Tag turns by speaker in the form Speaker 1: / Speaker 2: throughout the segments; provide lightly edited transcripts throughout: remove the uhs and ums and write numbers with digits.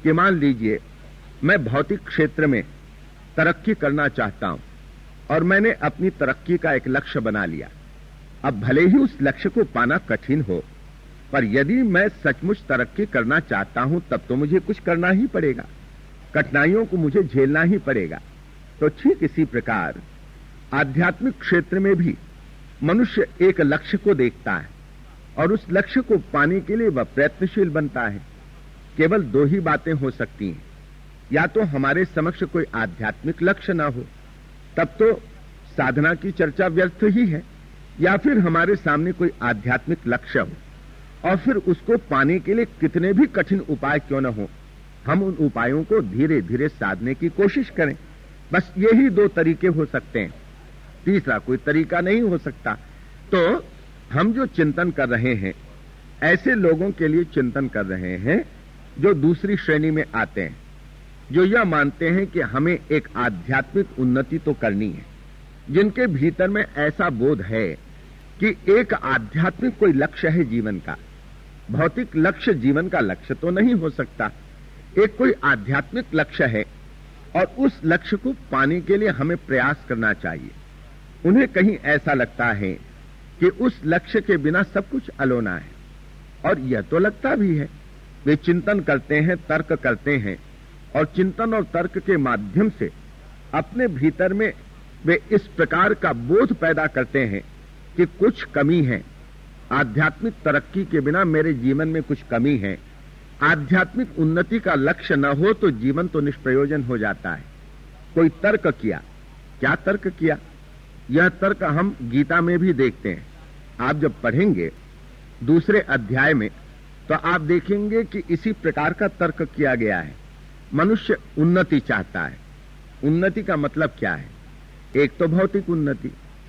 Speaker 1: कि मान लीजिए मैं भौतिक क्षेत्र में तरक्की करना चाहता हूं और मैंने अपनी तरक्की का एक लक्ष्य बना लिया। अब भले ही उस लक्ष्य को पाना कठिन हो, पर यदि मैं सचमुच तरक्की करना चाहता हूं तब तो मुझे कुछ करना ही पड़ेगा, कठिनाइयों को मुझे झेलना ही पड़ेगा। तो ठीक इसी प्रकार आध्यात्मिक क्षेत्र में भी मनुष्य एक लक्ष्य को देखता है और उस लक्ष्य को पाने के लिए वह प्रयत्नशील बनता है। केवल दो ही बातें हो सकती हैं, या तो हमारे समक्ष कोई आध्यात्मिक लक्ष्य ना हो, तब तो साधना की चर्चा व्यर्थ ही है, या फिर हमारे सामने कोई आध्यात्मिक लक्ष्य हो और फिर उसको पाने के लिए कितने भी कठिन उपाय क्यों न हो, हम उन उपायों को धीरे धीरे साधने की कोशिश करें। बस यही दो तरीके हो सकते हैं, तीसरा कोई तरीका नहीं हो सकता। तो हम जो चिंतन कर रहे हैं, ऐसे लोगों के लिए चिंतन कर रहे हैं जो दूसरी श्रेणी में आते हैं, जो यह मानते हैं कि हमें एक आध्यात्मिक उन्नति तो करनी है, जिनके भीतर में ऐसा बोध है कि एक आध्यात्मिक कोई लक्ष्य है जीवन का। भौतिक लक्ष्य जीवन का लक्ष्य तो नहीं हो सकता, एक कोई आध्यात्मिक लक्ष्य है और उस लक्ष्य को पाने के लिए हमें प्रयास करना चाहिए। उन्हें कहीं ऐसा लगता है कि उस लक्ष्य के बिना सब कुछ अलोना है, और यह तो लगता भी है। वे चिंतन करते हैं, तर्क करते हैं, और चिंतन और तर्क के माध्यम से अपने भीतर में वे इस प्रकार का बोध पैदा करते हैं कि कुछ कमी है, आध्यात्मिक तरक्की के बिना मेरे जीवन में कुछ कमी है, आध्यात्मिक उन्नति का लक्ष्य न हो तो जीवन तो निष्प्रयोजन हो जाता है। कोई तर्क किया, क्या तर्क किया? यह तर्क हम गीता में भी देखते हैं। आप जब पढ़ेंगे दूसरे अध्याय में तो आप देखेंगे कि इसी प्रकार का तर्क किया गया है। मनुष्य उन्नति चाहता है। उन्नति का मतलब क्या है? एक तो भौतिक उन्नति,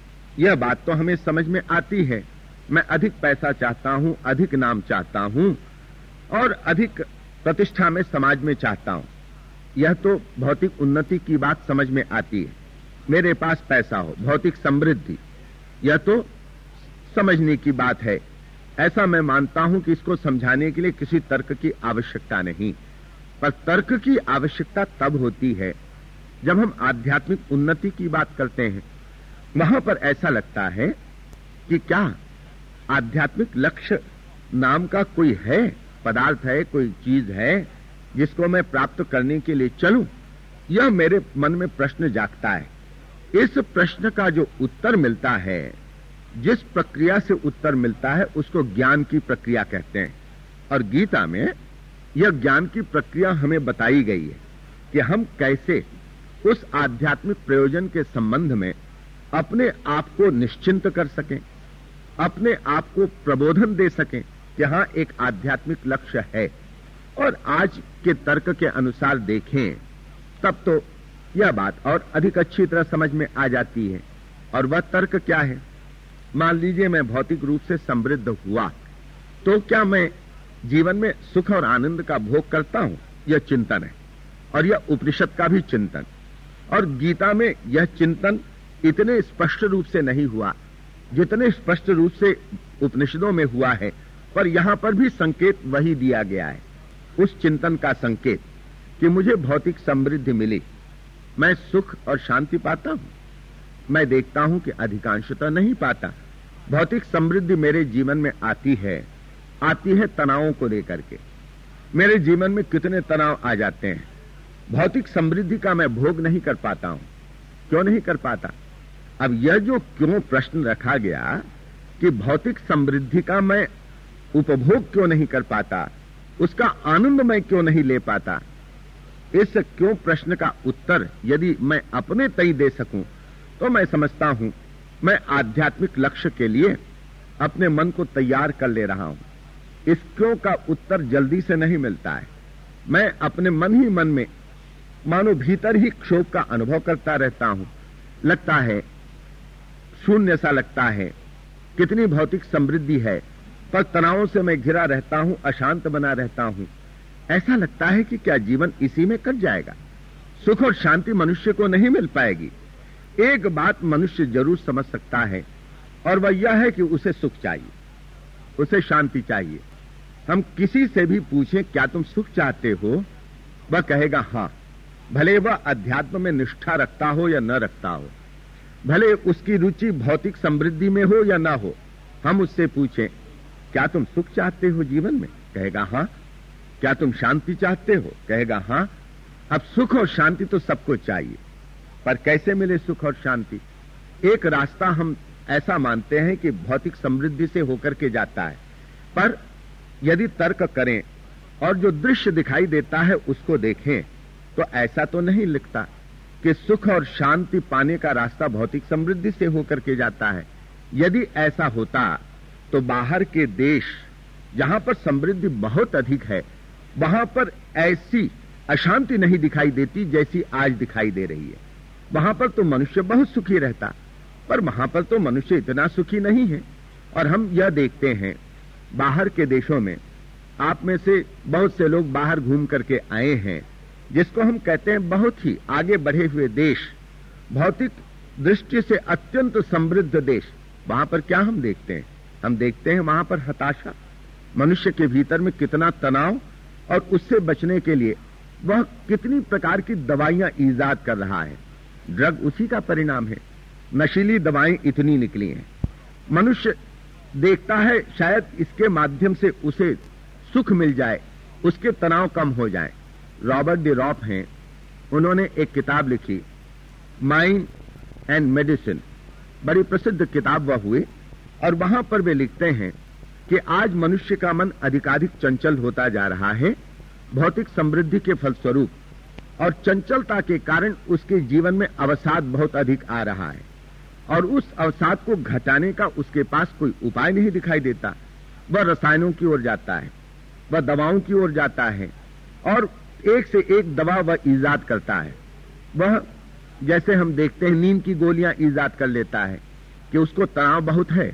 Speaker 1: यह बात तो हमें समझ में आती है। मैं अधिक पैसा चाहता हूं, अधिक नाम चाहता हूं और अधिक प्रतिष्ठा में समाज में चाहता हूं, यह तो भौतिक उन्नति की बात समझ में आती है। मेरे पास पैसा हो, भौतिक समृद्धि, यह तो समझने की बात है। ऐसा मैं मानता हूं कि इसको समझाने के लिए किसी तर्क की आवश्यकता नहीं, पर तर्क की आवश्यकता तब होती है जब हम आध्यात्मिक उन्नति की बात करते हैं। वहां पर ऐसा लगता है कि क्या आध्यात्मिक लक्ष्य नाम का कोई है, पदार्थ है, कोई चीज है जिसको मैं प्राप्त करने के लिए चलूं? यह मेरे मन में प्रश्न जागता है। इस प्रश्न का जो उत्तर मिलता है, जिस प्रक्रिया से उत्तर मिलता है, उसको ज्ञान की प्रक्रिया कहते हैं। और गीता में यह ज्ञान की प्रक्रिया हमें बताई गई है कि हम कैसे उस आध्यात्मिक प्रयोजन के संबंध में अपने आप को निश्चिंत कर सकें, अपने आप को प्रबोधन दे सकें कि हां एक आध्यात्मिक लक्ष्य है। और आज के तर्क के अनुसार देखें तब तो यह बात और अधिक अच्छी तरह समझ में आ जाती है। और वह तर्क क्या है? मान लीजिए मैं भौतिक रूप से समृद्ध हुआ तो क्या मैं जीवन में सुख और आनंद का भोग करता हूं? यह चिंतन है, और यह उपनिषद का भी चिंतन। और गीता में यह चिंतन इतने स्पष्ट रूप से नहीं हुआ जितने स्पष्ट रूप से उपनिषदों में हुआ है, पर यहां पर भी संकेत वही दिया गया है, उस चिंतन का संकेत कि मुझे भौतिक समृद्धि मिली, मैं सुख और शांति पाता हूं। मैं देखता हूं कि अधिकांशतः नहीं पाता। भौतिक समृद्धि मेरे जीवन में आती है तनावों को लेकर के। मेरे जीवन में कितने तनाव आ जाते हैं, भौतिक समृद्धि का मैं भोग नहीं कर पाता हूं। क्यों नहीं कर पाता? अब यह जो क्यों प्रश्न रखा गया कि भौतिक समृद्धि का मैं उपभोग क्यों नहीं कर पाता, उसका आनंद मैं क्यों नहीं ले पाता, इस क्यों प्रश्न का उत्तर यदि मैं अपने तय दे सकूं तो मैं समझता हूं मैं आध्यात्मिक लक्ष्य के लिए अपने मन को तैयार कर ले रहा हूं। इस क्यों का उत्तर जल्दी से नहीं मिलता है। मैं अपने मन ही मन में मानो भीतर ही क्षोभ का अनुभव करता रहता हूं। लगता है शून्य सा लगता है, कितनी भौतिक समृद्धि है, पर तनावों से मैं घिरा रहता हूं, अशांत बना रहता हूं। ऐसा लगता है कि क्या जीवन इसी में कट जाएगा? सुख और शांति मनुष्य को नहीं मिल पाएगी। एक बात मनुष्य जरूर समझ सकता है, और वह यह है कि उसे सुख चाहिए, उसे शांति चाहिए। हम किसी से भी पूछें क्या तुम सुख चाहते हो, वह कहेगा हां, भले वह अध्यात्म में निष्ठा रखता हो या न रखता हो, भले उसकी रुचि भौतिक समृद्धि में हो या ना हो। हम उससे पूछें, क्या तुम सुख चाहते हो जीवन में? कहेगा हां। क्या तुम शांति चाहते हो? कहेगा हां। अब सुख और शांति तो सबको चाहिए, पर कैसे मिले सुख और शांति? एक रास्ता हम ऐसा मानते हैं कि भौतिक समृद्धि से होकर के जाता है, पर यदि तर्क करें और जो दृश्य दिखाई देता है उसको देखें तो ऐसा तो नहीं लिखता कि सुख और शांति पाने का रास्ता भौतिक समृद्धि से होकर के जाता है। यदि ऐसा होता तो बाहर के देश जहां पर समृद्धि बहुत अधिक है, वहां पर ऐसी अशांति नहीं दिखाई देती जैसी आज दिखाई दे रही है। वहां पर तो मनुष्य बहुत सुखी रहता, पर वहां पर तो मनुष्य इतना सुखी नहीं है। और हम यह देखते हैं बाहर के देशों में, आप में से बहुत से लोग बाहर घूम करके आए हैं, जिसको हम कहते हैं बहुत ही आगे बढ़े हुए देश, भौतिक दृष्टि से अत्यंत समृद्ध देश। वहां पर क्या हम देखते हैं? हम देखते हैं वहां पर हताशा, मनुष्य के भीतर में कितना तनाव, और उससे बचने के लिए वह कितनी प्रकार की दवाइयां ईजाद कर रहा है। ड्रग उसी का परिणाम है, नशीली दवाएं इतनी निकली हैं। मनुष्य देखता है शायद इसके माध्यम से उसे सुख मिल जाए, उसके तनाव कम हो जाए। रॉबर्ट डी रॉप हैं, उन्होंने एक किताब लिखी माइंड एंड मेडिसिन, बड़ी प्रसिद्ध किताब वह हुई, और वहां पर वे लिखते हैं कि आज मनुष्य का मन अधिकाधिक चंचल होता जा रहा है भौतिक समृद्धि के फलस्वरूप, और चंचलता के कारण उसके जीवन में अवसाद बहुत अधिक आ रहा है, और उस अवसाद को घटाने का उसके पास कोई उपाय नहीं दिखाई देता। वह रसायनों की ओर जाता है, वह दवाओं की ओर जाता है, और एक से एक दवा वह ईजाद करता है। वह जैसे हम देखते हैं नींद की गोलियां ईजाद कर लेता है कि उसको तनाव बहुत है,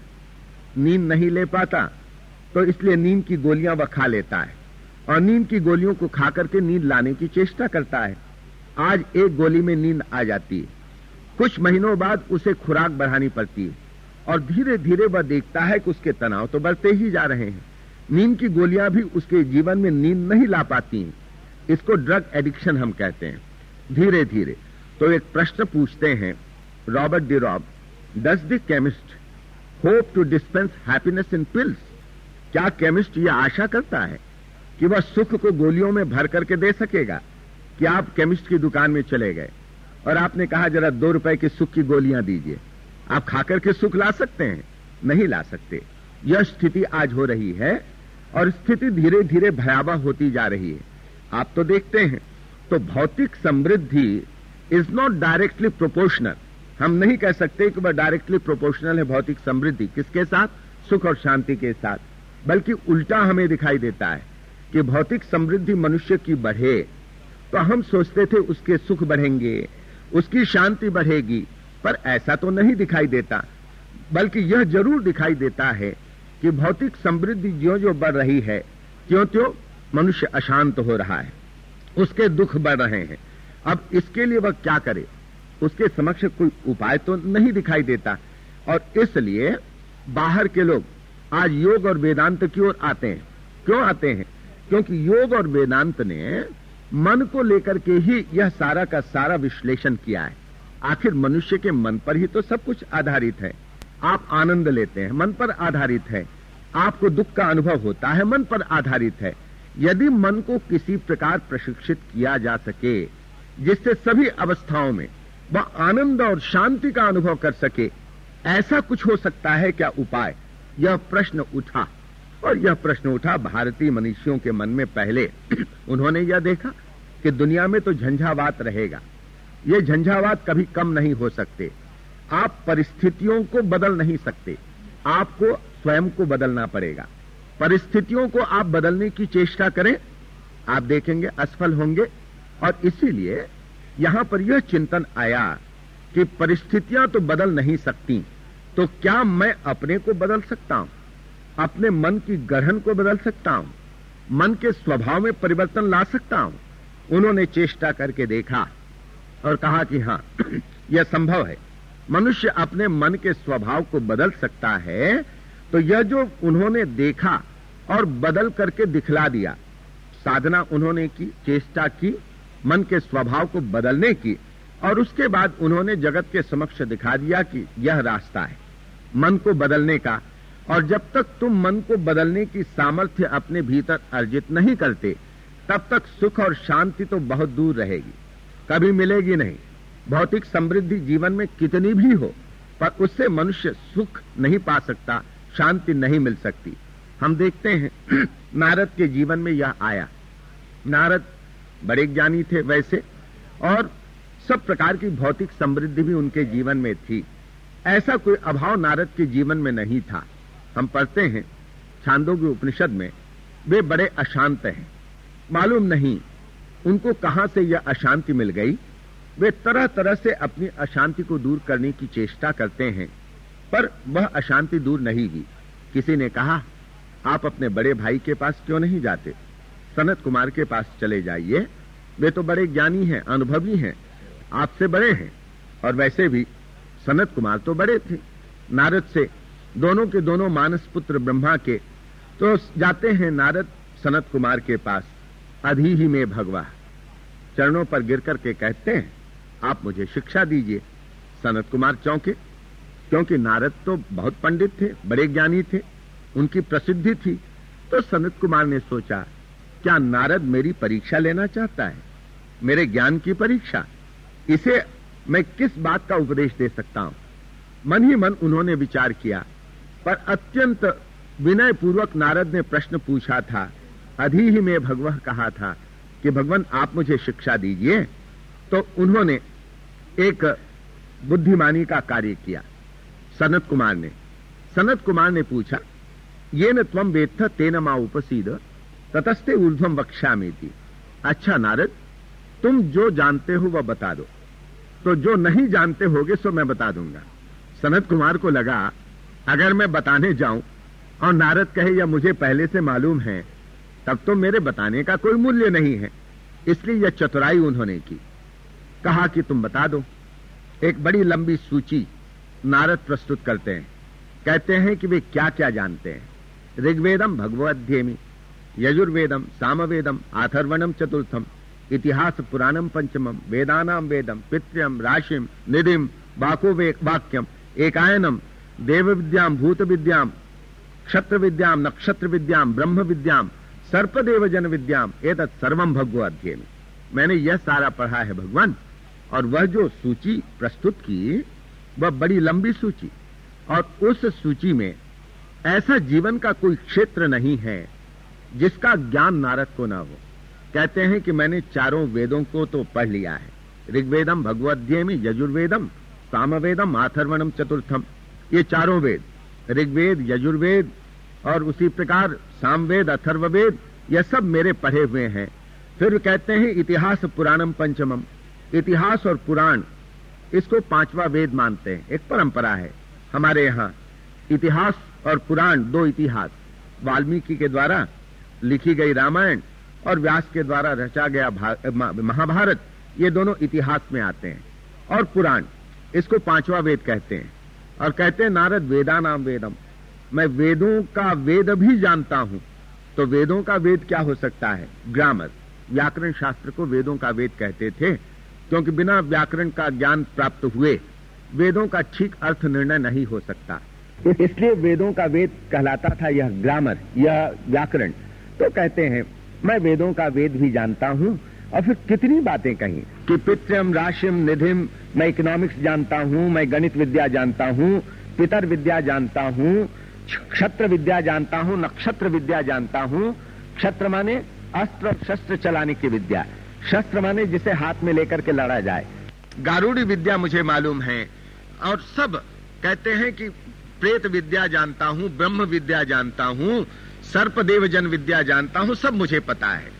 Speaker 1: नींद नहीं ले पाता, तो इसलिए नींद की गोलियां वह खा लेता है, और नींद की गोलियों को खा करके नींद लाने की चेष्टा करता है। आज एक गोली में नींद आ जाती है, कुछ महीनों बाद उसे खुराक बढ़ानी पड़ती है, और धीरे धीरे वह देखता है कि उसके तनाव तो बढ़ते ही जा रहे हैं। नींद की गोलियां भी उसके जीवन में नींद नहीं ला पाती हैं। इसको ड्रग एडिक्शन हम कहते हैं, धीरे धीरे। तो एक प्रश्न पूछते हैं Robert de Ropp, does the chemist hope to dispense happiness in pills? क्या केमिस्ट यह आशा करता है कि वह सुख को गोलियों में भर करके दे सकेगा? कि आप केमिस्ट की दुकान में चले गए और आपने कहा जरा 2 रुपए की सुख की गोलियां दीजिए, आप खाकर के सुख ला सकते हैं? नहीं ला सकते। यह स्थिति आज हो रही है, और स्थिति धीरे धीरे भयावह होती जा रही है। आप तो देखते हैं, तो भौतिक समृद्धि इज नॉट डायरेक्टली प्रोपोर्शनल। हम नहीं कह सकते कि वह डायरेक्टली प्रोपोर्शनल है भौतिक समृद्धि। किसके साथ? सुख और शांति के साथ। बल्कि उल्टा हमें दिखाई देता है कि भौतिक समृद्धि मनुष्य की बढ़े तो हम सोचते थे उसके सुख बढ़ेंगे, उसकी शांति बढ़ेगी, पर ऐसा तो नहीं दिखाई देता। बल्कि यह जरूर दिखाई देता है कि भौतिक समृद्धि ज्यों ज्यों बढ़ रही है, त्यों त्यों मनुष्य अशांत हो रहा है, उसके दुख बढ़ रहे हैं। अब इसके लिए वह क्या करे? उसके समक्ष कोई उपाय तो नहीं दिखाई देता, और इसलिए बाहर के लोग आज योग और वेदांत की ओर आते हैं। क्यों आते हैं? क्योंकि योग और वेदांत ने मन को लेकर के ही यह सारा का सारा विश्लेषण किया है। आखिर मनुष्य के मन पर ही तो सब कुछ आधारित है। आप आनंद लेते हैं, मन पर आधारित है। आपको दुख का अनुभव होता है, मन पर आधारित है। यदि मन को किसी प्रकार प्रशिक्षित किया जा सके जिससे सभी अवस्थाओं में वह आनंद और शांति का अनुभव कर सके, ऐसा कुछ हो सकता है क्या उपाय? यह प्रश्न उठा, और यह प्रश्न उठा भारतीय मनुष्यों के मन में पहले। उन्होंने यह देखा कि दुनिया में तो झंझावात रहेगा, ये झंझावात कभी कम नहीं हो सकते। आप परिस्थितियों को बदल नहीं सकते, आपको स्वयं को बदलना पड़ेगा। परिस्थितियों को आप बदलने की चेष्टा करें, आप देखेंगे असफल होंगे। और इसीलिए यहां पर यह चिंतन आया कि परिस्थितियां तो बदल नहीं सकती, तो क्या मैं अपने को बदल सकता हूं? अपने मन की गढ़न को बदल सकता हूं? मन के स्वभाव में परिवर्तन ला सकता हूं? उन्होंने चेष्टा करके देखा और कहा कि हां, यह संभव है। मनुष्य अपने मन के स्वभाव को बदल सकता है। तो यह जो उन्होंने देखा और बदल करके दिखला दिया, साधना उन्होंने की, चेष्टा की मन के स्वभाव को बदलने की, और उसके बाद उन्होंने जगत के समक्ष दिखा दिया कि यह रास्ता है मन को बदलने का। और जब तक तुम मन को बदलने की सामर्थ्य अपने भीतर अर्जित नहीं करते, तब तक सुख और शांति तो बहुत दूर रहेगी, कभी मिलेगी नहीं। भौतिक समृद्धि जीवन में कितनी भी हो, पर उससे मनुष्य सुख नहीं पा सकता, शांति नहीं मिल सकती। हम देखते हैं नारद के जीवन में यह आया। नारद बड़े ज्ञानी थे वैसे, और सब प्रकार की भौतिक समृद्धि भी उनके जीवन में थी। ऐसा कोई अभाव नारद के जीवन में नहीं था। हम पढ़ते हैं छांदोग्य उपनिषद में, वे बड़े अशांत हैं, मालूम नहीं उनको कहां से यह अशांति मिल गई। वे तरह तरह से अपनी अशांति को दूर करने की चेष्टा करते हैं, पर वह अशांति दूर नहीं हुई। किसी ने कहा, आप अपने बड़े भाई के पास क्यों नहीं जाते, सनत कुमार के पास चले जाइए, वे तो बड़े ज्ञानी हैं, अनुभवी हैं, आपसे बड़े हैं। और वैसे भी सनत कुमार तो बड़े थे नारद से, दोनों के दोनों मानस पुत्र ब्रह्मा के। तो जाते हैं नारद सनत कुमार के पास, अधी ही में भगवा, चरणों पर गिर करके कहते हैं, आप मुझे शिक्षा दीजिए। सनत कुमार चौंके, क्योंकि नारद तो बहुत पंडित थे, बड़े ज्ञानी थे, उनकी प्रसिद्धि थी। तो सनत कुमार ने सोचा, क्या नारद मेरी परीक्षा लेना चाहता है, मेरे ज्ञान की परीक्षा? इसे मैं किस बात का उपदेश दे सकता हूं? मन ही मन उन्होंने विचार किया, पर अत्यंत विनय पूर्वक नारद ने प्रश्न पूछा था, अधी ही में भगवह कहा था कि भगवान आप मुझे शिक्षा दीजिए। तो उन्होंने एक बुद्धिमानी का कार्य किया। सनत कुमार ने पूछा, ये न त्वम वेत्थ तेन मा उपसीद ततस्ते ऊर्ध्वम वक्ष्यामि थी। अच्छा नारद, तुम जो जानते हो वह बता दो, तो जो नहीं जानते होगे सो मैं बता दूंगा। सनत कुमार को लगा, अगर मैं बताने जाऊं और नारद कहे या मुझे पहले से मालूम है, तब तो मेरे बताने का कोई मूल्य नहीं है। इसलिए यह चतुराई उन्होंने की। कहा कि तुम बता दो। एक बड़ी लंबी सूची नारद प्रस्तुत करते हैं, कहते हैं कि वे क्या क्या जानते हैं। ऋग्वेदम भगवद्ध्येमि, यजुर्वेदम सामवेदम, अथर्वणम चतुर्थम, इतिहास पुराणम पंचमम, वेदानाम वेदम, पितृम राशिम, निधिम, वाको वाक्यम, एकायनम, देव विद्याम, भूत विद्याम, क्षत्र विद्याम, नक्षत्र विद्याम, ब्रह्म विद्याम, सर्पदेव जन विद्याम, एतत् सर्वम भगवद्ध्येमि। मैंने यह सारा पढ़ा है भगवान। और वह जो सूची प्रस्तुत की, वह बड़ी लंबी सूची, और उस सूची में ऐसा जीवन का कोई क्षेत्र नहीं है जिसका ज्ञान नारद को ना हो। कहते हैं कि मैंने चारों वेदों को तो पढ़ लिया है, ऋग्वेदम भगवद्ध्येमि, यजुर्वेदम सामवेदम, अथर्वणम चतुर्थम, ये चारों वेद, ऋग्वेद, यजुर्वेद और उसी प्रकार सामवेद, अथर्ववेद, यह सब मेरे पढ़े हुए हैं। फिर कहते हैं इतिहास पुराणम पंचमम, इतिहास और पुराण इसको पांचवा वेद मानते हैं। एक परंपरा है हमारे यहाँ, इतिहास और पुराण, दो इतिहास, वाल्मीकि के द्वारा लिखी गई रामायण और व्यास के द्वारा रचा गया महाभारत, ये दोनों इतिहास में आते हैं। और पुराण, इसको पांचवा वेद कहते हैं। और कहते हैं नारद वेदानाम वेदम, मैं वेदों का वेद भी जानता हूं। तो वेदों का वेद क्या हो सकता है? ग्रामर, व्याकरण शास्त्र को वेदों का वेद कहते थे, क्योंकि बिना व्याकरण का ज्ञान प्राप्त हुए वेदों का ठीक अर्थ निर्णय नहीं हो सकता। इसलिए वेदों का वेद कहलाता था यह ग्रामर, यह व्याकरण। तो कहते हैं मैं वेदों का वेद भी जानता हूं। और फिर कितनी बातें कही कि पितृम राशिम निधिम, मैं इकोनॉमिक्स जानता हूं, मैं गणित विद्या जानता हूं, पितर विद्या जानता हूं, क्षत्र विद्या जानता हूं, नक्षत्र विद्या जानता हूं। क्षत्र माने अस्त्र और शस्त्र चलाने की विद्या, शस्त्र माने जिसे हाथ में लेकर के लड़ा जाए। गारुड़ी विद्या मुझे मालूम है। और सब कहते हैं कि प्रेत विद्या जानता हूं, ब्रह्म विद्या जानता हूं, सर्पदेव जन विद्या जानता हूं, सब मुझे पता है।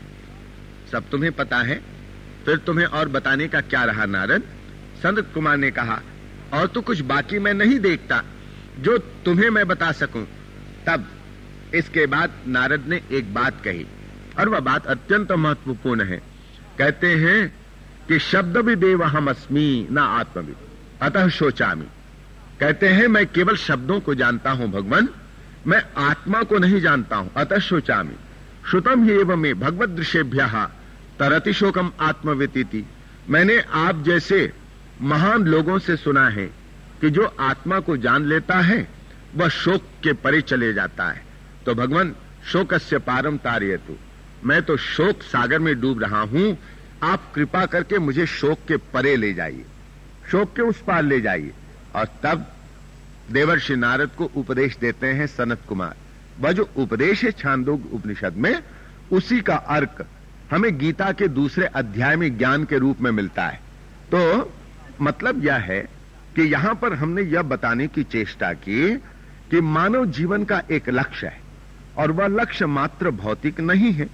Speaker 1: सब तुम्हें पता है, फिर तुम्हें और बताने का क्या रहा नारद? सनत कुमार ने कहा, और तो कुछ बाकी मैं नहीं देखता जो तुम्हें मैं बता सकूं। तब इसके बाद नारद ने एक बात कही, और वह बात अत्यंत महत्वपूर्ण है। कहते हैं कि शब्द विदेव हम अस्मि न आत्मविद अतः शोचामि। कहते हैं मैं केवल शब्दों को जानता हूं भगवान, मैं आत्मा को नहीं जानता हूं, अतः शोचामि। श्रुतम ही एवं में भगवत दृश्येभ्यः तरति शोकम आत्मवेतीति। मैंने आप जैसे महान लोगों से सुना है कि जो आत्मा को जान लेता है वह शोक के परे चले जाता है। तो भगवान शोकस्य पारम तारयतु, मैं तो शोक सागर में डूब रहा हूं, आप कृपा करके मुझे शोक के परे ले जाइए, शोक के उस पार ले जाइए। और तब देवर्षि नारद को उपदेश देते हैं सनत कुमार। वह जो उपदेश है छांदोग्य उपनिषद में, उसी का अर्क हमें गीता के दूसरे अध्याय में ज्ञान के रूप में मिलता है। तो मतलब यह है कि यहां पर हमने यह बताने की चेष्टा की कि मानव जीवन का एक लक्ष्य है और वह लक्ष्य मात्र भौतिक नहीं है।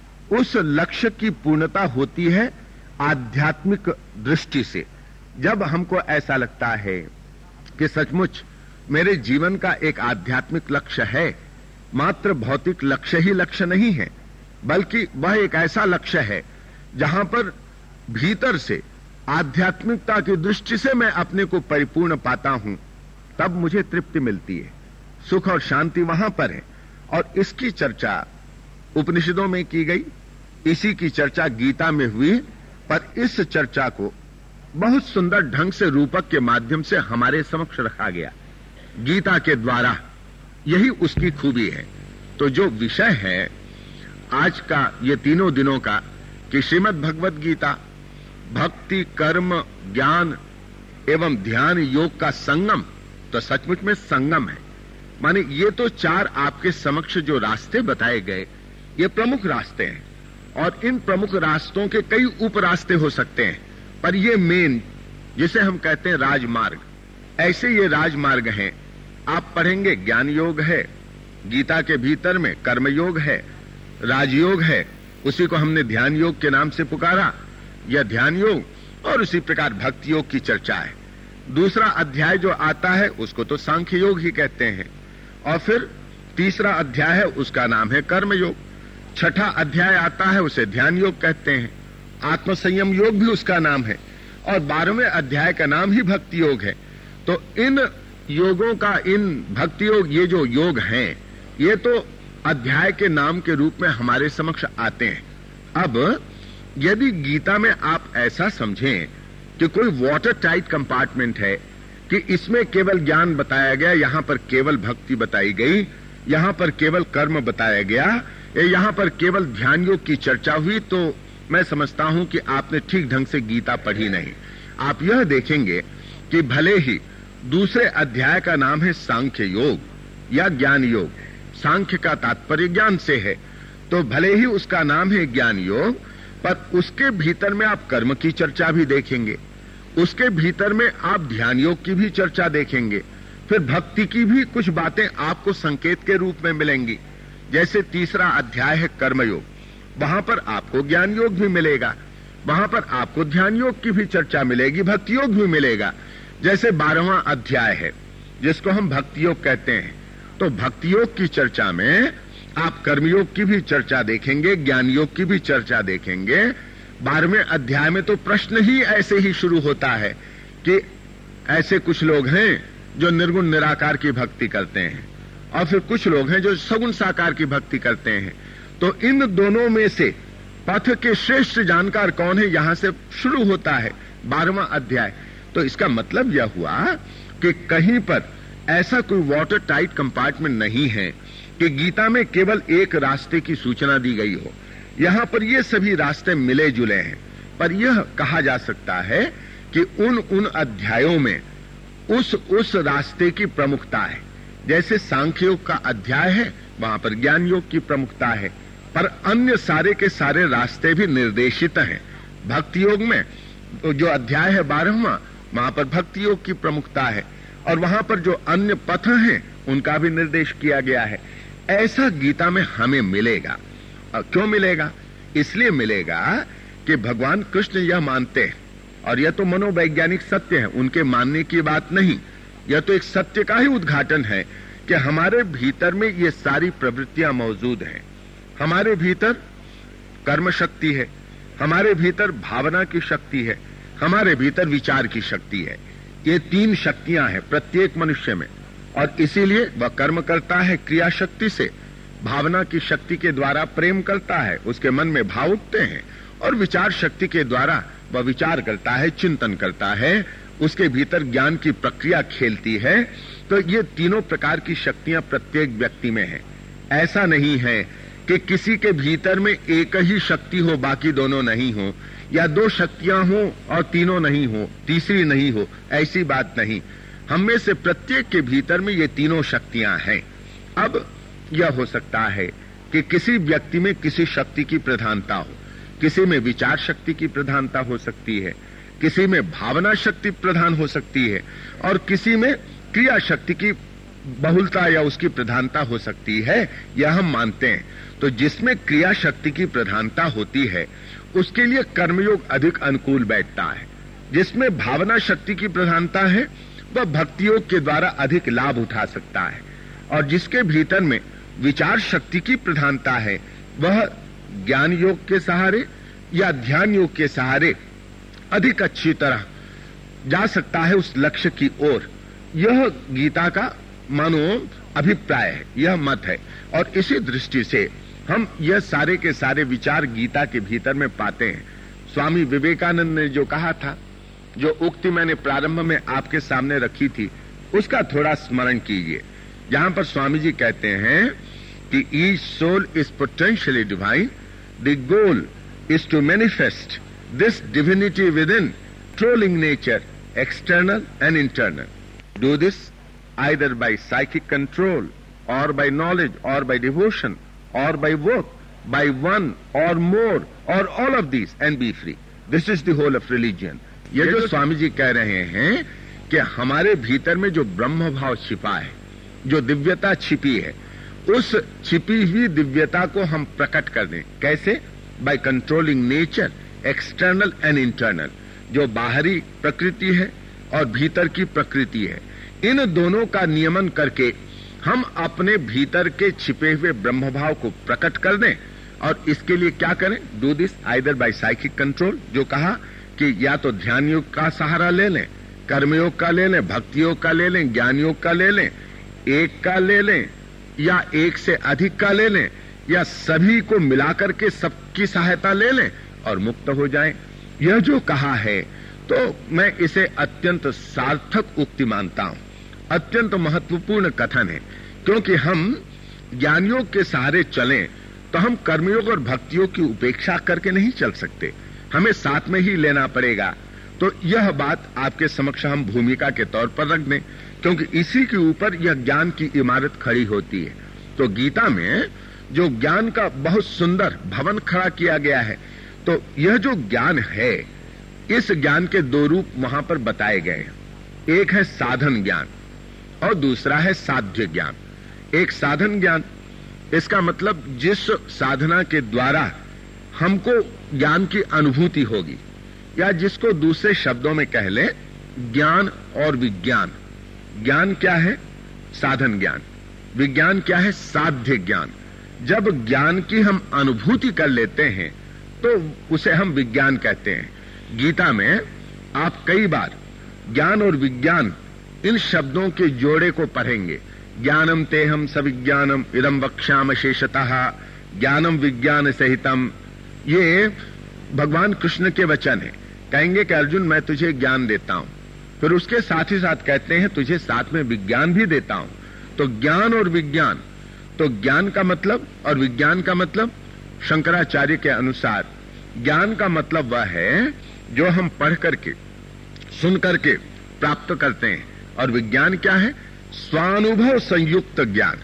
Speaker 1: उस लक्ष्य की पूर्णता होती है आध्यात्मिक दृष्टि से। जब हमको ऐसा लगता है कि सचमुच मेरे जीवन का एक आध्यात्मिक लक्ष्य है, मात्र भौतिक लक्ष्य ही लक्ष्य नहीं है, बल्कि वह एक ऐसा लक्ष्य है जहां पर भीतर से आध्यात्मिकता की दृष्टि से मैं अपने को परिपूर्ण पाता हूं, तब मुझे तृप्ति मिलती है, सुख और शांति वहां पर है। और इसकी चर्चा उपनिषदों में की गई, इसी की चर्चा गीता में हुई, पर इस चर्चा को बहुत सुंदर ढंग से रूपक के माध्यम से हमारे समक्ष रखा गया गीता के द्वारा। यही उसकी खूबी है। तो जो विषय है आज का, ये तीनों दिनों का, कि श्रीमद् भगवत गीता भक्ति, कर्म, ज्ञान एवं ध्यान योग का संगम, तो सचमुच में संगम है। माने ये तो चार आपके समक्ष जो रास्ते बताए गए, ये प्रमुख रास्ते हैं और इन प्रमुख रास्तों के कई उप रास्ते हो सकते हैं, पर ये मेन, जिसे हम कहते हैं राजमार्ग, ऐसे ये राजमार्ग हैं। आप पढ़ेंगे ज्ञान योग है, गीता के भीतर में कर्म योग है, राजयोग है, उसी को हमने ध्यान योग के नाम से पुकारा, यह ध्यान योग, और उसी प्रकार भक्ति योग की चर्चा है। दूसरा अध्याय जो आता है उसको तो सांख्य योग ही कहते हैं, और फिर तीसरा अध्याय है उसका नाम है कर्म योग, छठा अध्याय आता है उसे ध्यान योग कहते हैं, आत्म संयम योग भी उसका नाम है, और 12वें अध्याय का नाम ही भक्ति योग है। तो इन योगों का, इन भक्ति योग, ये जो योग हैं, ये तो अध्याय के नाम के रूप में हमारे समक्ष आते हैं। अब यदि गीता में आप ऐसा समझें कि कोई वाटर टाइट कंपार्टमेंट है कि इसमें केवल ज्ञान बताया गया, यहां पर केवल भक्ति बताई गई, यहां पर केवल कर्म बताया गया, यहां पर केवल ध्यान योग की चर्चा हुई, तो मैं समझता हूं कि आपने ठीक ढंग से गीता पढ़ी नहीं। आप यह देखेंगे कि भले ही दूसरे अध्याय का नाम है सांख्य योग या ज्ञान योग, सांख्य का तात्पर्य ज्ञान से है, तो भले ही उसका नाम है ज्ञान योग, पर उसके भीतर में आप कर्म की चर्चा भी देखेंगे, उसके भीतर में आप ध्यान योग की भी चर्चा देखेंगे, फिर भक्ति की भी कुछ बातें आपको संकेत के रूप में मिलेंगी। जैसे तीसरा अध्याय है कर्म योग, वहां पर आपको ज्ञान योग भी मिलेगा, वहां पर आपको ध्यान योग की भी चर्चा मिलेगी, भक्ति योग भी मिलेगा। जैसे 12वां अध्याय है जिसको हम भक्ति योग कहते हैं, तो भक्ति योग की चर्चा में आप कर्मयोग की भी चर्चा देखेंगे, ज्ञान योग की भी चर्चा देखेंगे। 12वें अध्याय में तो प्रश्न ही ऐसे ही शुरू होता है कि ऐसे कुछ लोग हैं जो निर्गुण निराकार की भक्ति करते हैं, और फिर कुछ लोग हैं जो सगुण साकार की भक्ति करते हैं। तो इन दोनों में से पथ के श्रेष्ठ जानकार कौन है, यहां से शुरू होता है 12वां अध्याय। तो इसका मतलब यह हुआ कि कहीं पर ऐसा कोई वाटर टाइट कंपार्टमेंट नहीं है कि गीता में केवल एक रास्ते की सूचना दी गई हो। यहां पर ये सभी रास्ते मिले जुले हैं, पर यह कहा जा सकता है कि उन अध्यायों में उस रास्ते की प्रमुखता है। जैसे सांख्य योग का अध्याय है, वहां पर ज्ञान योग की प्रमुखता है, पर अन्य सारे के सारे रास्ते भी निर्देशित हैं। भक्ति योग में जो अध्याय है 12वां, वहां पर भक्ति योग की प्रमुखता है, और वहां पर जो अन्य पथ हैं उनका भी निर्देश किया गया है। ऐसा गीता में हमें मिलेगा। क्यों मिलेगा? इसलिए मिलेगा कि भगवान कृष्ण यह मानते हैं, और यह तो मनोवैज्ञानिक सत्य है, उनके मानने की बात नहीं, यह तो एक सत्य का ही उद्घाटन है कि हमारे भीतर में ये सारी प्रवृत्तियां मौजूद हैं। हमारे भीतर कर्म शक्ति है, हमारे भीतर भावना की शक्ति है, हमारे भीतर विचार की शक्ति है। ये 3 शक्तियां हैं प्रत्येक मनुष्य में, और इसीलिए वह कर्म करता है क्रिया शक्ति से, भावना की शक्ति के द्वारा प्रेम करता है, उसके मन में भाव उठते हैं, और विचार शक्ति के द्वारा वह विचार करता है, चिंतन करता है, उसके भीतर ज्ञान की प्रक्रिया खेलती है। तो ये तीनों प्रकार की शक्तियां प्रत्येक व्यक्ति में है। ऐसा नहीं है कि किसी के भीतर में एक ही शक्ति हो, बाकी दोनों नहीं हो, या दो शक्तियां हो और तीनों नहीं हो, तीसरी नहीं हो, ऐसी बात नहीं। हम में से प्रत्येक के भीतर में ये तीनों शक्तियां हैं। अब यह हो सकता है कि किसी व्यक्ति में किसी शक्ति की प्रधानता हो, किसी में विचार शक्ति की प्रधानता हो सकती है, किसी में भावना शक्ति प्रधान हो सकती है, और किसी में क्रिया शक्ति की बहुलता या उसकी प्रधानता हो सकती है, यह हम मानते हैं। तो जिसमें क्रिया शक्ति की प्रधानता होती है उसके लिए कर्मयोग अधिक अनुकूल बैठता है। जिसमें भावना शक्ति की प्रधानता है वह भक्ति योग के द्वारा अधिक लाभ उठा सकता है, और जिसके भीतर में विचार शक्ति की प्रधानता है वह ज्ञान योग के सहारे या ध्यान योग के सहारे अधिक अच्छी तरह जा सकता है उस लक्ष्य की ओर। यह गीता का मानो अभिप्राय है, यह मत है, और इसी दृष्टि से हम यह सारे के सारे विचार गीता के भीतर में पाते हैं। स्वामी विवेकानंद ने जो कहा था, जो उक्ति मैंने प्रारंभ में आपके सामने रखी थी, उसका थोड़ा स्मरण कीजिए। जहां पर स्वामी जी कहते हैं कि each soul is potentially divine, the goal is to manifest this divinity within, trolling nature external and internal. Do this either by psychic control or by knowledge or by devotion or by work, by one or more or all of these, and be free. This is the whole of religion. ये जो स्वामी जी कह रहे हैं कि हमारे भीतर में जो ब्रह्म भाव छिपा है, जो दिव्यता छिपी है, उस छिपी हुई दिव्यता को हम प्रकट कर दें। कैसे? by controlling nature, external and internal. जो बाहरी प्रकृति है और भीतर की प्रकृति है, इन दोनों का नियमन करके हम अपने भीतर के छिपे हुए ब्रह्म भाव को प्रकट कर दें। और इसके लिए क्या करें? Do this either by psychic control, जो कहा कि या तो ध्यान योग का सहारा ले लें, कर्मयोग का ले लें, भक्ति योग का ले लें, ज्ञान योग का ले लें, एक का ले लें या एक से अधिक का ले लें, या सभी को मिलाकर के सबकी सहायता ले लें और मुक्त हो जाएं। यह जो कहा है तो मैं इसे अत्यंत सार्थक उक्ति मानता हूं, अत्यंत महत्वपूर्ण कथन है। क्योंकि हम ज्ञान योग के सहारे चलें तो हम कर्मयोग और भक्ति योग की उपेक्षा करके नहीं चल सकते, हमें साथ में ही लेना पड़ेगा। तो यह बात आपके समक्ष हम भूमिका के तौर पर रख दें, क्योंकि इसी के ऊपर यह ज्ञान की इमारत खड़ी होती है। तो गीता में जो ज्ञान का बहुत सुंदर भवन खड़ा किया गया है, तो यह जो ज्ञान है, इस ज्ञान के दो रूप वहां पर बताए गए हैं। एक है साधन ज्ञान और दूसरा है साध्य ज्ञान। एक साधन ज्ञान, इसका मतलब जिस साधना के द्वारा हमको ज्ञान की अनुभूति होगी, या जिसको दूसरे शब्दों में कह लें ज्ञान और विज्ञान। ज्ञान क्या है? साधन ज्ञान। विज्ञान क्या है? साध्य ज्ञान। जब ज्ञान की हम अनुभूति कर लेते हैं तो उसे हम विज्ञान कहते हैं। गीता में आप कई बार ज्ञान और विज्ञान इन शब्दों के जोड़े को पढ़ेंगे। ज्ञानम तेहम सविज्ञानम इदम वक्ष्याम शेषतः ज्ञानम विज्ञान सहितम। ये भगवान कृष्ण के वचन है। कहेंगे कि अर्जुन मैं तुझे ज्ञान देता हूं, फिर उसके साथ ही साथ कहते हैं तुझे साथ में विज्ञान भी देता हूं। तो ज्ञान और विज्ञान, तो ज्ञान का मतलब और विज्ञान का मतलब शंकराचार्य के अनुसार ज्ञान का मतलब वह है जो हम पढ़ करके सुन करके प्राप्त करते हैं, और विज्ञान क्या है? स्वानुभव संयुक्त ज्ञान।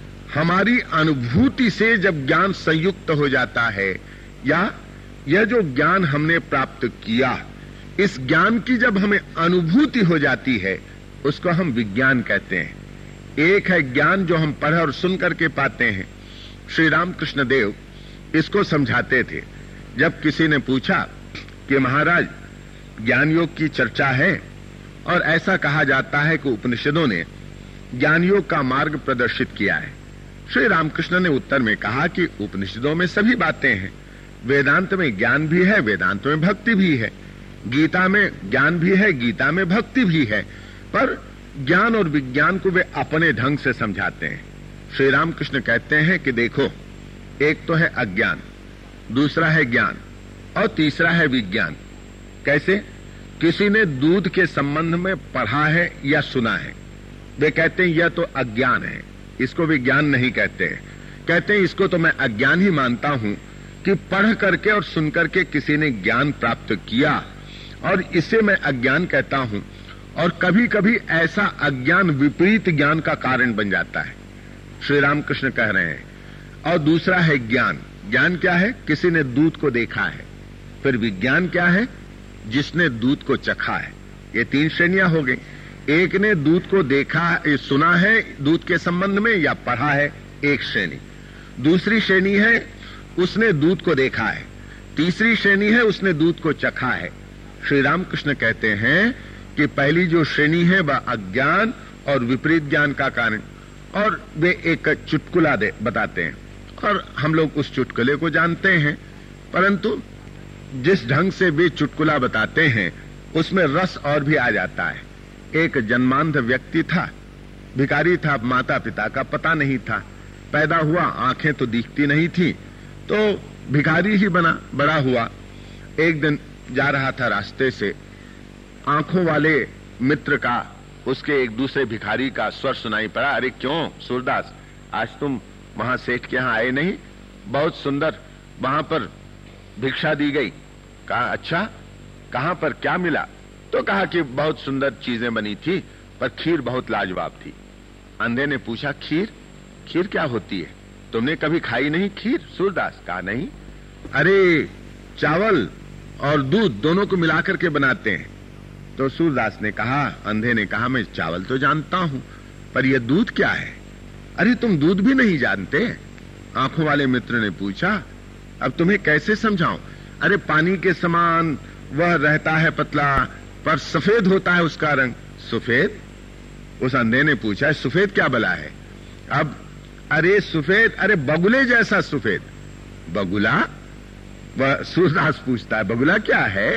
Speaker 1: हमारी अनुभूति से जब ज्ञान संयुक्त हो जाता है, या यह जो ज्ञान हमने प्राप्त किया, इस ज्ञान की जब हमें अनुभूति हो जाती है, उसको हम विज्ञान कहते हैं। एक है ज्ञान जो हम पढ़ और सुन करके पाते हैं। श्री रामकृष्ण देव इसको समझाते थे। जब किसी ने पूछा कि महाराज ज्ञान योग की चर्चा है और ऐसा कहा जाता है कि उपनिषदों ने ज्ञान योग का मार्ग प्रदर्शित किया है, श्री रामकृष्ण ने उत्तर में कहा कि उपनिषदों में सभी बातें हैं। वेदांत में ज्ञान भी है, वेदांत में भक्ति भी है, गीता में ज्ञान भी है, गीता में भक्ति भी है। पर ज्ञान और विज्ञान को वे अपने ढंग से समझाते हैं। श्री रामकृष्ण कहते हैं कि देखो, एक तो है अज्ञान, दूसरा है ज्ञान और तीसरा है विज्ञान। कैसे? किसी ने दूध के संबंध में पढ़ा है या सुना है, वे कहते हैं यह तो अज्ञान है, इसको विज्ञान नहीं कहते हैं। कहते हैं इसको तो मैं अज्ञान ही मानता हूं कि पढ़ करके और सुन करके किसी ने ज्ञान प्राप्त किया, और इसे मैं अज्ञान कहता हूं। और कभी कभी ऐसा अज्ञान विपरीत ज्ञान का कारण बन जाता है, श्री रामकृष्ण कह रहे हैं। और दूसरा है ज्ञान। ज्ञान क्या है? किसी ने दूध को देखा है। फिर विज्ञान क्या है? जिसने दूध को चखा है। ये तीन श्रेणियां हो गई। एक ने दूध को देखा, सुना है दूध के संबंध में या पढ़ा है, एक श्रेणी। दूसरी श्रेणी है उसने दूध को देखा है। तीसरी श्रेणी है उसने दूध को चखा है। श्री रामकृष्ण कहते हैं कि पहली जो श्रेणी है वह अज्ञान और विपरीत ज्ञान का कारण। और वे एक चुटकुला बताते हैं और हम लोग उस चुटकुले को जानते हैं, परंतु जिस ढंग से वे चुटकुला बताते हैं उसमें रस और भी आ जाता है। एक जन्मांध व्यक्ति था, भिखारी था, माता पिता का पता नहीं था, पैदा हुआ, आंखें तो दिखती नहीं थी, तो भिखारी ही बना, बड़ा हुआ। एक दिन जा रहा था रास्ते से, आंखों वाले मित्र का, उसके एक दूसरे भिखारी का स्वर सुनाई पड़ा। अरे क्यों सूरदास, आज तुम वहां सेठ के यहां आए नहीं? बहुत सुंदर वहां पर भिक्षा दी गई। कहा अच्छा, कहां पर, क्या मिला? तो कहा कि बहुत सुंदर चीजें बनी थी, पर खीर बहुत लाजवाब थी। अंधे ने पूछा खीर? खीर क्या होती है? तुमने कभी खाई नहीं खीर सूरदास? कहा नहीं। अरे चावल और दूध दोनों को मिलाकर के बनाते हैं। तो सूरदास ने कहा, अंधे ने कहा, मैं चावल तो जानता हूं, पर यह दूध क्या है? अरे तुम दूध भी नहीं जानते? आंखों वाले मित्र ने पूछा। अब तुम्हें कैसे समझाऊं? अरे पानी के समान वह रहता है पतला, पर सफेद होता है उसका रंग। सफेद? उस अंधे ने पूछा, सफेद क्या भला है? अब अरे सफेद, अरे बगुले जैसा सफेद। बगुला? वह सूरदास पूछता है, बगुला क्या है?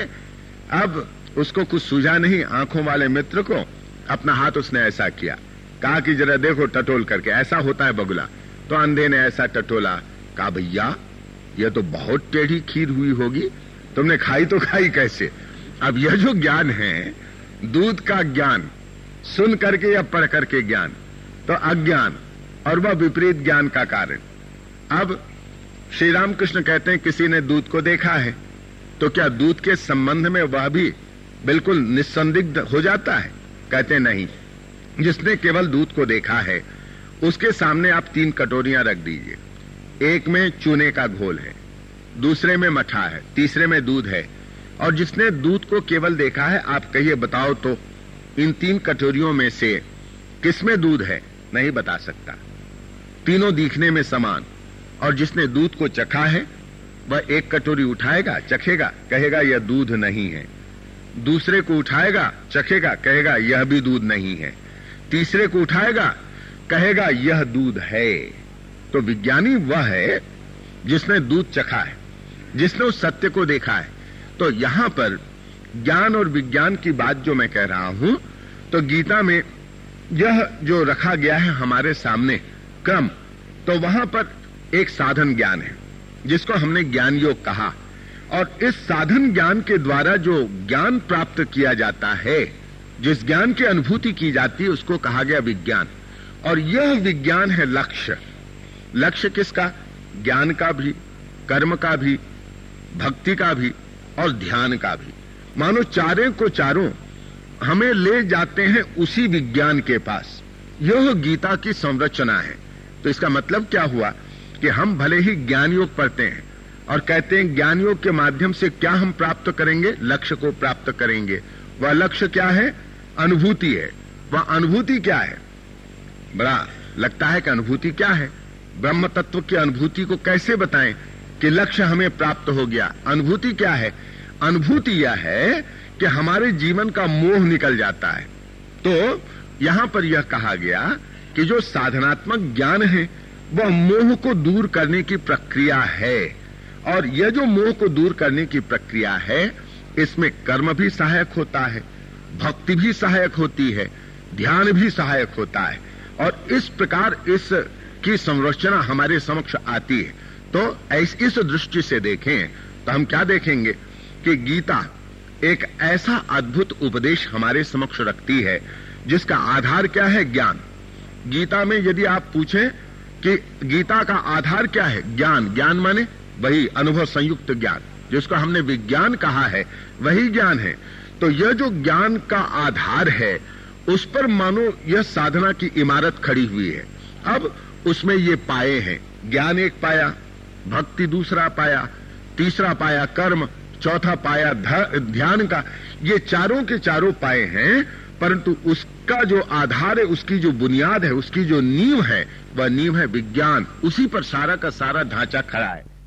Speaker 1: अब उसको कुछ सूझा नहीं। आंखों वाले मित्र को अपना हाथ उसने ऐसा किया, कहा कि जरा देखो टटोल करके, ऐसा होता है बगुला। तो अंधे ने ऐसा टटोला। कहा भैया यह तो बहुत टेढ़ी खीर हुई होगी, तुमने खाई तो खाई कैसे? अब यह जो ज्ञान है, दूध का ज्ञान, सुन करके या पढ़ करके ज्ञान, तो अज्ञान और वह विपरीत ज्ञान का कारण। अब श्री रामकृष्ण कहते हैं किसी ने दूध को देखा है, तो क्या दूध के संबंध में वह भी बिल्कुल निस्संदिग्ध हो जाता है? कहते नहीं। जिसने केवल दूध को देखा है उसके सामने आप 3 कटोरियां रख दीजिए। एक में चूने का घोल है, दूसरे में मठा है, तीसरे में दूध है। और जिसने दूध को केवल देखा है, आप कहिए बताओ तो इन 3 कटोरियों में से किसमें दूध है? नहीं बता सकता। तीनों दिखने में समान। और जिसने दूध को चखा है वह एक कटोरी उठाएगा, चखेगा, कहेगा यह दूध नहीं है। दूसरे को उठाएगा, चखेगा, कहेगा यह भी दूध नहीं है। तीसरे को उठाएगा, कहेगा यह दूध है। तो विज्ञानी वह है जिसने दूध चखा है, जिसने उस सत्य को देखा है। तो यहां पर ज्ञान और विज्ञान की बात जो मैं कह रहा हूं, तो गीता में यह जो रखा गया है हमारे सामने क्रम, तो वहां पर एक साधन ज्ञान है जिसको हमने ज्ञान योग कहा। और इस साधन ज्ञान के द्वारा जो ज्ञान प्राप्त किया जाता है, जिस ज्ञान की अनुभूति की जाती है, उसको कहा गया विज्ञान। और यह विज्ञान है लक्ष्य। लक्ष्य किसका? ज्ञान का भी, कर्म का भी, भक्ति का भी और ध्यान का भी। मानो चारों को चारों हमें ले जाते हैं उसी विज्ञान के पास। यह गीता की संरचना है। तो इसका मतलब क्या हुआ कि हम भले ही ज्ञान योग पढ़ते हैं और कहते हैं ज्ञान योग के माध्यम से क्या हम प्राप्त करेंगे? लक्ष्य को प्राप्त करेंगे। वह लक्ष्य क्या है? अनुभूति है। वह अनुभूति क्या है? बड़ा लगता है कि अनुभूति क्या है? ब्रह्म तत्व की अनुभूति को कैसे बताएं कि लक्ष्य हमें प्राप्त हो गया? अनुभूति क्या है? अनुभूति यह है कि हमारे जीवन का मोह निकल जाता है। तो यहां पर यह कहा गया कि जो साधनात्मक ज्ञान है वह मोह को दूर करने की प्रक्रिया है। और यह जो मोह को दूर करने की प्रक्रिया है, इसमें कर्म भी सहायक होता है, भक्ति भी सहायक होती है, ध्यान भी सहायक होता है। और इस प्रकार इस की संरचना हमारे समक्ष आती है। तो इस दृष्टि से देखें तो हम क्या देखेंगे कि गीता एक ऐसा अद्भुत उपदेश हमारे समक्ष रखती है जिसका आधार क्या है? ज्ञान। गीता में यदि आप पूछें कि गीता का आधार क्या है? ज्ञान। ज्ञान माने वही अनुभव संयुक्त ज्ञान, जिसको हमने विज्ञान कहा है, वही ज्ञान है। तो यह जो ज्ञान का आधार है उस पर मानो यह साधना की इमारत खड़ी हुई है। अब उसमें ये पाए हैं, ज्ञान एक पाया, भक्ति दूसरा पाया, तीसरा पाया कर्म, चौथा पाया ध्यान का। ये चारों के चारों पाए हैं, परंतु उसका जो आधार है, उसकी जो बुनियाद है, उसकी जो नींव है, वह नींव है विज्ञान। उसी पर सारा का सारा ढांचा खड़ा है।